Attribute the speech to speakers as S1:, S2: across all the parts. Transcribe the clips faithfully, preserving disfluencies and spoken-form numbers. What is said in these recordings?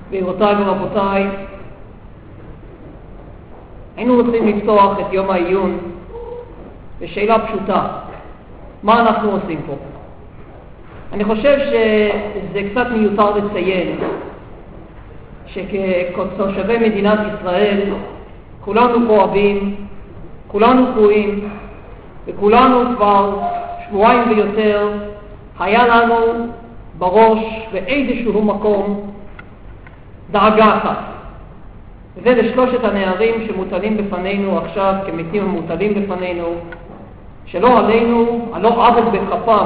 S1: גבירותיי ורבותיי, היינו רוצים לפתוח את יום העיון בשאלה פשוטה: מה אנחנו עושים פה? אני חושב שזה קצת מיותר לציין שכתושבי מדינת ישראל כולנו כואבים, כולנו קרועים, וכולנו כבר שבועיים ויותר היה לנו בראש באיזשהו מקום דאגה אחת. וזה לשלושת הנערים שמוטלים בפנינו עכשיו כמתים המוטלים בפנינו, שלא עלינו, הלא עבד בכפם,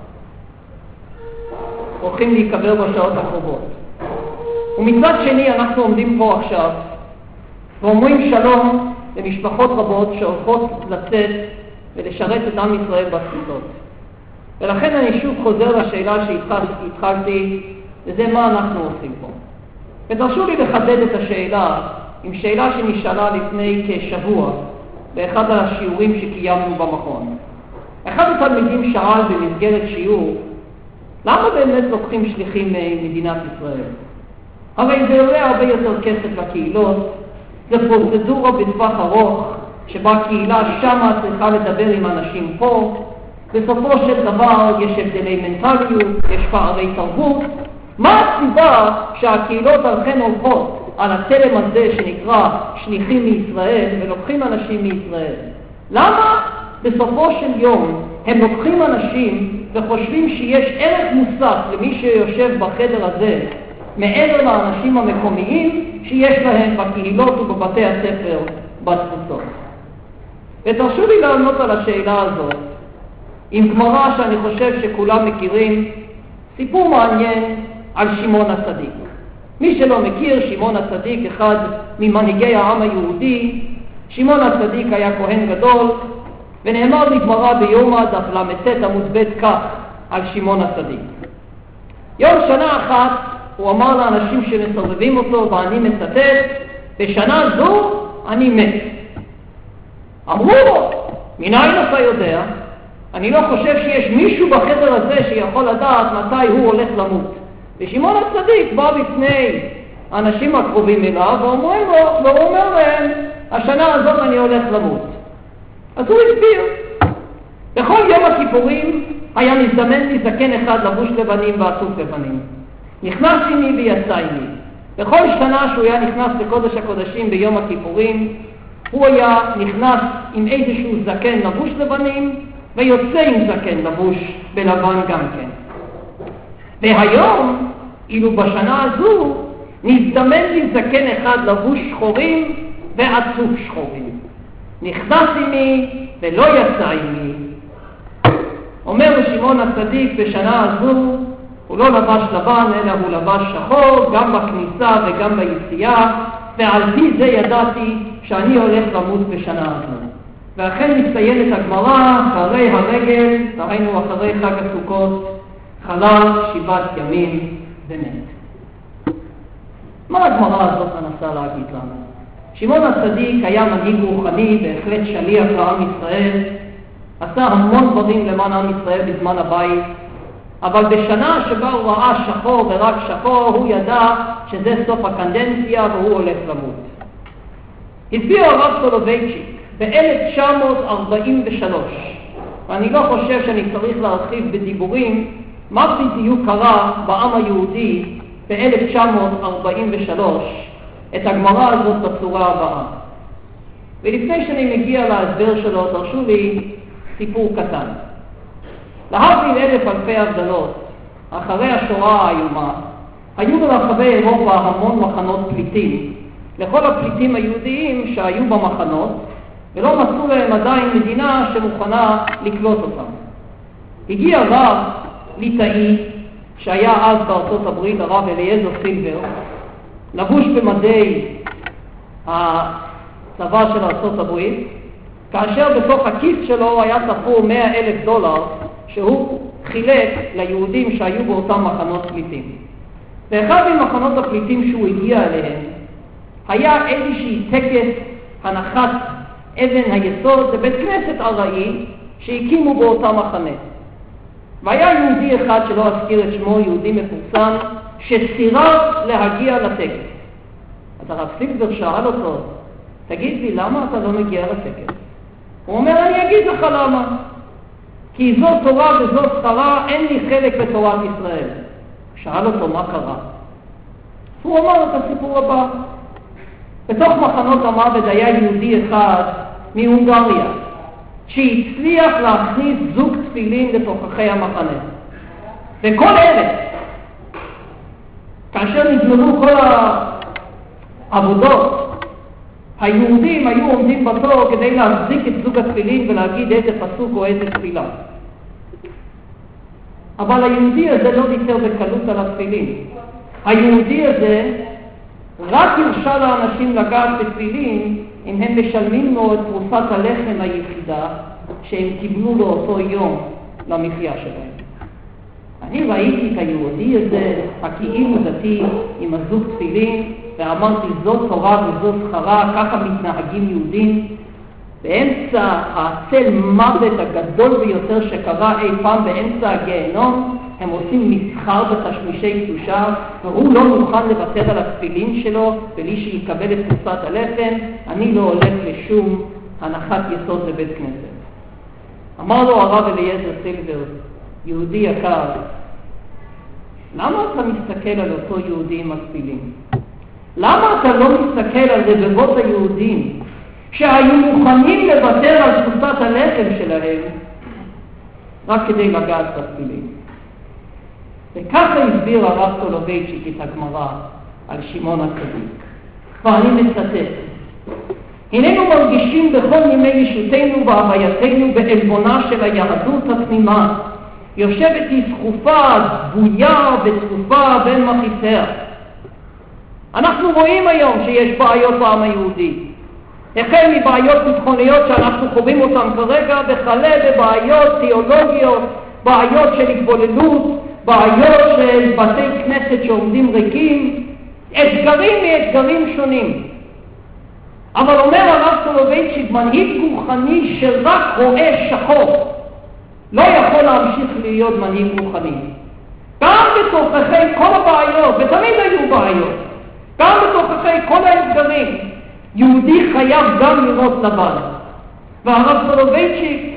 S1: הולכים להיקבר בשעות הקרובות. ומצד שני אנחנו עומדים פה עכשיו ואומרים שלום למשפחות רבות שהולכות לצאת ולשרת את עם ישראל בתפוצות. ולכן אני שוב חוזר לשאלה שהתחלתי, וזה מה אנחנו עושים פה. ותרשו לי לחדד את השאלה עם שאלה שנשאלה לפני כשבוע באחד השיעורים שקיימנו במכון. אחד התלמידים שאל במסגרת שיעור, למה באמת לוקחים שליחים ממדינת ישראל? הרי זה עולה הרבה יותר כסף לקהילות, זה פרוצדורה בטווח ארוך שבה קהילה שמה צריכה לדבר עם אנשים פה, בסופו של דבר יש הבדלי מנטליות, יש פערי תרבות. מה הסיבה שהקהילות הלכן הולכות על התלם הזה שנקרא שליחים מישראל ולוקחים אנשים מישראל? למה בסופו של יום הם לוקחים אנשים וחושבים שיש ערך מוסף למי שיושב בחדר הזה מעבר לאנשים המקומיים שיש להם בקהילות ובבתי הספר בתפוצות? ותרשו לי לענות על השאלה הזאת עם גמרא שאני חושב שכולם מכירים, סיפור מעניין על שמעון הצדיק. מי שלא מכיר, שמעון הצדיק, אחד ממנהיגי העם היהודי. שמעון הצדיק היה כהן גדול, ונאמר בגמרא ביומא דף למ"ט עמוד ב' כך על שמעון הצדיק: יום שנה אחת הוא אמר לאנשים שמסובבים אותו, ואני מצטט, בשנה זו אני מת. אמרו לו, מניין אתה יודע? אני לא חושב שיש מישהו בחדר הזה שיכול לדעת מתי הוא הולך למות. ושמעון הצדיק בא בפני האנשים הקרובים אליו ואומרים לו, והוא אומר להם, השנה הזאת אני הולך למות. אז הוא הסביר. בכל יום הכיפורים היה מזדמן לי זקן אחד לבוש לבנים ועטוף לבנים. נכנס עימי ויצא עימי. בכל שנה שהוא היה נכנס לקודש הקודשים ביום הכיפורים, הוא היה נכנס עם איזשהו זקן לבוש לבנים ויוצא עם זקן לבוש בלבן גם כן. והיום, אילו בשנה הזו, נזדמן לי זקן אחד לבוש שחורים ועצוב שחורים. נכנס עימי ולא יצא עימי. אומר שמעון הצדיק, בשנה הזו הוא לא לבש לבן אלא הוא לבש שחור, גם בכניסה וגם ביציאה, ועל פי זה ידעתי שאני הולך למות בשנה הזו. ואכן מסתיימת הגמרא, אחרי הרגל, ראינו אחרי חג הסוכות, חלה שבעת ימים ומת. מה הגמרא הזאת מנסה להגיד לנו? שמעון הצדיק היה מנהיג רוחני, בהחלט שליח לעם ישראל, עשה המון דברים למען עם ישראל בזמן הבית, אבל בשנה שבה הוא ראה שחור ורק שחור, הוא ידע שזה סוף הקדנציה והוא הולך למות. הסביר הרב סולובייצ'יק ב-אלף תשע מאות ארבעים ושלוש, ואני לא חושב שאני צריך להרחיב בדיבורים מה בדיוק קרה בעם היהודי ב-אלף תשע מאות ארבעים ושלוש, את הגמרא הזאת בצורה הבאה. ולפני שאני מגיע להסבר שלו, תרשו לי סיפור קטן. להבדיל אלף אלפי הבדלות, אחרי השואה האיומה, היו ברחבי אירופה המון מחנות פליטים, לכל הפליטים היהודיים שהיו במחנות, ולא מצאו להם עדיין מדינה שמוכנה לקלוט אותם. הגיע רב ליטאי, שהיה אז בארצות הברית, הרב אליעזר סילבר, לבוש במדי הצבא של ארצות הברית, כאשר בתוך הכיס שלו היה תפור מאה אלף דולר שהוא חילק ליהודים שהיו באותם מחנות פליטים. ואחד ממחנות הפליטים שהוא הגיע אליהם היה איזושהי טקס הנחת אבן היסוד לבית כנסת ארעי שהקימו באותה מחנה. והיה יהודי אחד שלא אזכיר את שמו, יהודי מפורסם, שסירב להגיע לטקס. אז הרב פליגזר שאל אותו, תגיד לי, למה אתה לא מגיע לטקס? הוא אומר, אני אגיד לך למה. כי זו תורה וזו שכרה, אין לי חלק בתורת ישראל. שאל אותו, מה קרה? הוא אמר את הסיפור הבא. בתוך מחנות המוות היה יהודי אחד מהונגריה, שהצליח להכניס זוג תפילין לתוככי המחנה. וכל ערב, כאשר נגמרו כל העבודות, היהודים היו עומדים בתור כדי להחזיק את זוג התפילין ולהגיד איזה פסוק או איזה תפילה. אבל היהודי הזה לא ויתר בקלות על התפילין. היהודי הזה רק הרשה לאנשים לגעת בתפילין אם הם משלמים לו את תרופת הלחם היחידה שהם קיבלו לאותו יום למחיה שלהם. אני ראיתי את היהודי הזה, הכאילו דתי, עם הזוג תפילין, ואמרתי, זו תורה וזו שכרה, ככה מתנהגים יהודים. באמצע הצל מוות הגדול ביותר שקרה אי פעם באמצע הגיהנום, הם עושים מסחר בתשמישי קדושה, והוא לא מוכן לוותר על התפילין שלו, בלי שיקבל את תרופת הלחם. אני לא הולך לשום הנחת יסוד לבית כנסת. אמר לו הרב אליעזר סילבר, יהודי יקר, למה אתה מסתכל על אותו יהודי עם התפילין? למה אתה לא מסתכל על רבבות היהודים שהיו מוכנים לוותר על תרופת הלחם שלהם רק כדי לגעת בתפילין? וככה הסביר הרב סולובייצ'יק את הגמרא על שמעון הצדיק. ואני מצטט, הננו מרגישים בכל ימי ישותנו והווייתנו בעלבונה של היהדות התמימה, יושבת היא סחופה, דבויה וצרופה בין מחיציה. אנחנו רואים היום שיש בעיות בעם היהודי. החל מבעיות ביטחוניות שאנחנו חווים אותן כרגע, וכלה בבעיות תיאולוגיות, בעיות של התבוללות, בעיות של בתי כנסת שעומדים ריקים, אתגרים מאתגרים שונים. אבל אומר הרב סולובייצ'יק, מנהיג רוחני שרק רואה שחור לא יכול להמשיך להיות מנהיג רוחני. גם בתוככי כל הבעיות, ותמיד היו בעיות, גם בתוככי כל האתגרים, יהודי חייב גם לראות לבן. והרב סולובייצ'יק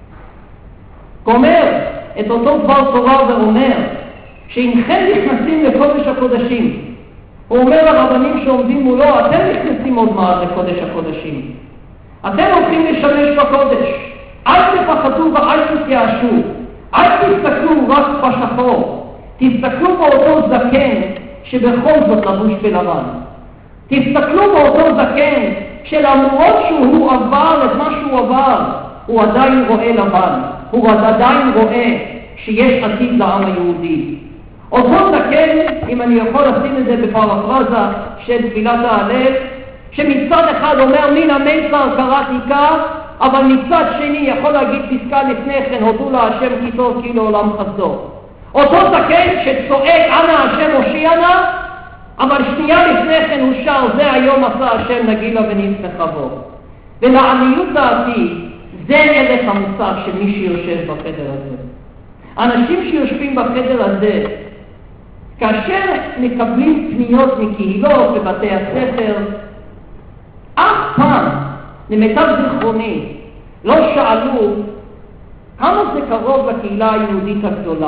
S1: אומר את אותו דבר תורה ואומר שאינכם נכנסים לקודש הקודשים. הוא אומר לרבנים שעומדים מולו, אתם נכנסים עוד מעט לקודש הקודשים. אתם הולכים לשמש בקודש. אל תפחדו ואל תתייאשו. אל תסתכלו רק בשחור. תסתכלו באותו זקן שבכל זאת לבוש בלבן. תסתכלו באותו זקן שלמרות שהוא עבר את מה שהוא עבר, הוא עדיין רואה לבן. הוא עדיין רואה שיש עתיד לעם היהודי. אותו זקן, אם אני יכול לשים את זה בפרפרזה של תפילת ההלל, שמצד אחד אומר מן המיצר קראתי כך, אבל מצד שני יכול להגיד פסקה לפני כן, הודו להשם כי טוב כי לעולם חסדו. אותו זקן שצועק אנא השם הושיענה, אבל שנייה לפני כן הוא שר, זה היום עשה השם נגילה ונשמחה בו. ולעניות דעתי, זה ערך המוסף של מי שיושב בחדר הזה. אנשים שיושבים בחדר הזה, כאשר מקבלים פניות מקהילות ובתי הספר, אף פעם, למיטב זיכרוני, לא שאלו כמה זה קרוב לקהילה היהודית הגדולה.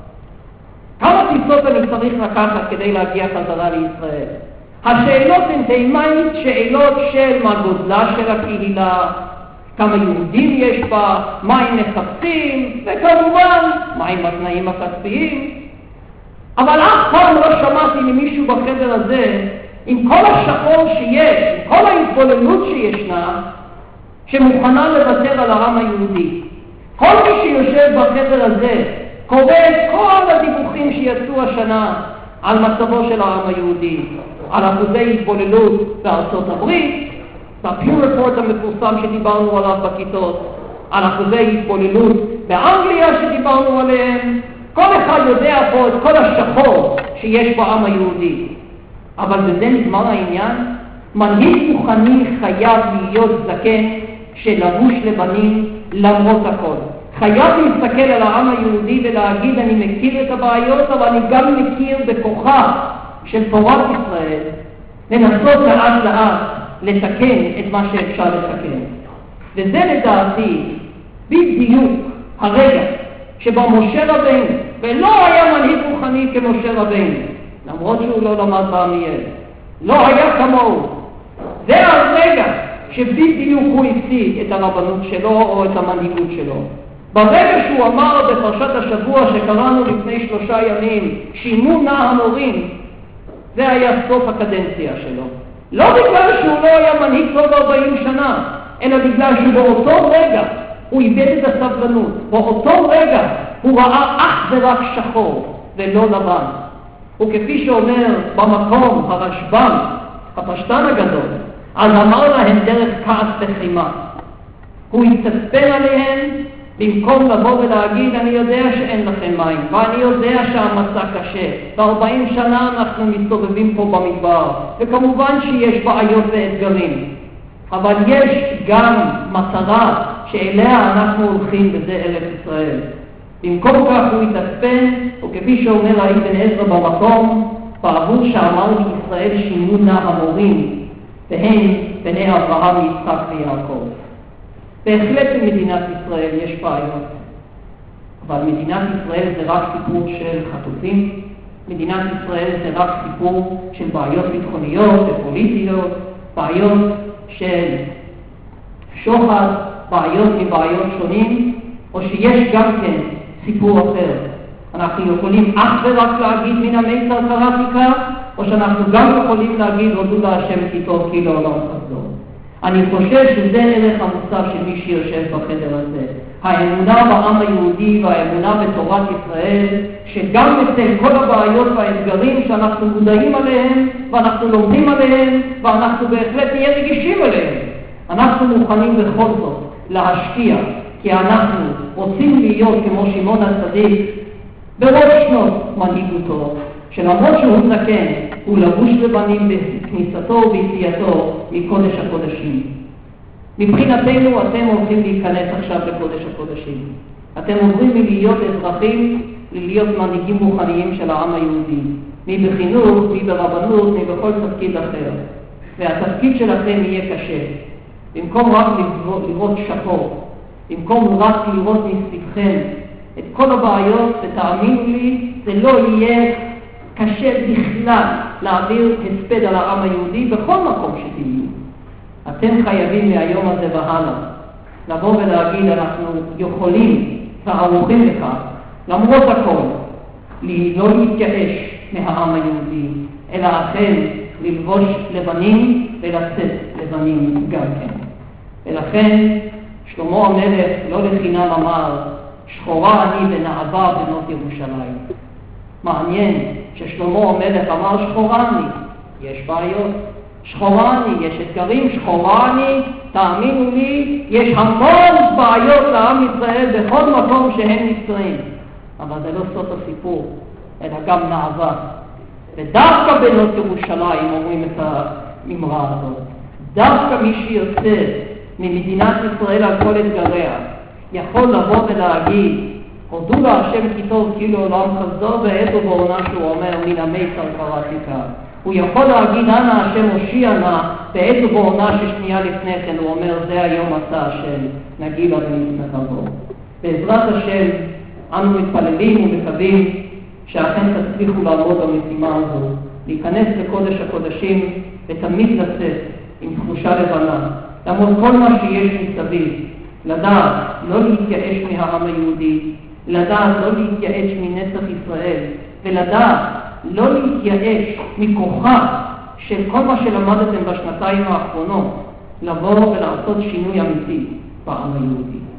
S1: כמה טיסות אני צריך לקחת כדי להגיע חזרה לישראל? השאלות הן תימנית שאלות של מה גודלה של הקהילה, כמה יהודים יש בה, מה הם מחפשים, וכמובן, מה עם התנאים הכספיים. אבל אף פעם לא שמעתי ממישהו בחדר הזה, עם כל השחור שיש, עם כל ההתבוללות שישנה, שמוכנה לוותר על העם היהודי. כל מי שיושב בחדר הזה, קורא את כל הדיווחים שיצאו השנה על מצבו של העם היהודי, על אחוזי התבוללות בארצות הברית, בפיו רפורט המפורסם שדיברנו עליו בכיתות, על אחוזי התבוללות באנגליה שדיברנו עליהם. כל אחד יודע פה את כל השחור שיש בעם היהודי. אבל בזה נגמר העניין. מנהיג רוחני חייב להיות זקן שלבוש לבנים למרות הכל. חייב להסתכל על העם היהודי ולהגיד, אני מכיר את הבעיות, אבל אני גם מכיר בכוחה של תורת ישראל, לנסות לאט לאט לתקן את מה שאפשר לתקן. וזה לדעתי בדיוק הרגע שבו משה רבינו, ולא היה מנהיג רוחני כמשה רבינו, למרות שהוא לא למד בעמיאל, לא היה כמוהו. זה הרגע שבדיוק הוא הפסיד את הרבנות שלו או את המנהיגות שלו. ברגע שהוא אמר בפרשת השבוע שקראנו לפני שלושה ימים, שימו נא המורים, זה היה סוף הקדנציה שלו. לא בגלל שהוא לא היה מנהיג טוב ארבעים שנה, אלא בגלל שבאותו רגע הוא איבד את הסבלנות. באותו רגע הוא ראה אך ורק שחור ולא לבן. וכפי שאומר במקום הרשב"ם, הפשטן הגדול, אז אמר להם דרך כעס וחימה. הוא התעצבן עליהם במקום לבוא ולהגיד, אני יודע שאין לכם מים, ואני יודע שהמצע קשה, ב-ארבעים שנה אנחנו מסתובבים פה במדבר, וכמובן שיש בעיות ואתגרים, אבל יש גם מטרה שאליה אנחנו הולכים, וזה ארץ ישראל. במקום כך הוא התעצבן, וכפי שאומר האבן עזרא במקום, בעבור שאמרו ישראל שינו נא המורים, והם בני אברהם, יצחק ויעקב. בהחלט במדינת ישראל יש בעיות, אבל מדינת ישראל זה רק סיפור של חטופים, מדינת ישראל זה רק סיפור של בעיות ביטחוניות ופוליטיות, בעיות של שוחד, בעיות מבעיות שונים, או שיש גם כן סיפור אחר. אנחנו יכולים אך ורק להגיד מן המיצר קראתי כך, או שאנחנו גם יכולים להגיד הודו להשם כי טוב כי לעולם חסדו. אני חושב שזה ערך המוסף של מי שיושב בחדר הזה. האמונה בעם היהודי והאמונה בתורת ישראל, שגם אצל כל הבעיות והאתגרים שאנחנו מודעים עליהם, ואנחנו לומדים עליהם, ואנחנו בהחלט נהיה רגישים עליהם, אנחנו מוכנים בכל זאת להשקיע, כי אנחנו רוצים להיות כמו שמעון הצדיק, בראש שנות מנהיגותו, שלמרות שהוא זקן, הוא לבוש לבנים בכניסתו וביציאתו מקודש הקודשים. מבחינתנו אתם הולכים להיכנס עכשיו לקודש הקודשים. אתם עוברים מלהיות אזרחים ללהיות מנהיגים רוחניים של העם היהודי. מי בחינוך, מי ברבנות, מי בכל תפקיד אחר. והתפקיד שלכם יהיה קשה. במקום רק לראות שחור, במקום רק לראות מסביבכם את כל הבעיות, ותאמינו לי, זה לא יהיה קשה בכלל להעביר הספד על העם היהודי בכל מקום שתהיו. אתם חייבים מהיום הזה והלאה לבוא ולהגיד, אנחנו יכולים וערוכים לכך, למרות הכל, לא להתייאש מהעם היהודי, אלא אכן ללבוש לבנים ולצאת לבנים גם כן. ולכן שלמה המלך לא לחינם אמר, שחורה אני ונאווה בנות ירושלים. מעניין ששלמה המלך אמר שחורה אני, יש בעיות, שחורה אני, יש אתגרים, שחורה אני, תאמינו לי, יש המון בעיות לעם ישראל בכל מקום שהם נמצאים, אבל זה לא סוף הסיפור, אלא גם נאווה. ודווקא בנות ירושלים אומרים את האמרה הזאת, דווקא מי שיוצא ממדינת ישראל על כל אתגריה יכול לבוא ולהגיד, הודו להשם כי טוב כי לעולם חסדו, בעת ובעונה שהוא אומר מן המיצר קראתי כך. הוא יכול להגיד אנא השם הושיע נא, בעת ובעונה ששנייה לפני כן הוא אומר זה היום עשה השם, נגילה ונשמחה בו. בעזרת השם אנו מתפללים ומקווים שאכן תצליחו לעמוד במשימה הזו, להיכנס לקודש הקודשים ותמיד לצאת עם תחושה לבנה, למרות כל מה שיש מסביב, לדעת לא להתייאש מהעם היהודי, לדעת לא להתייאש מנצח ישראל, ולדעת לא להתייאש מכוחה של כל מה שלמדתם בשנתיים האחרונות, לבוא ולעשות שינוי אמיתי בעם היהודי.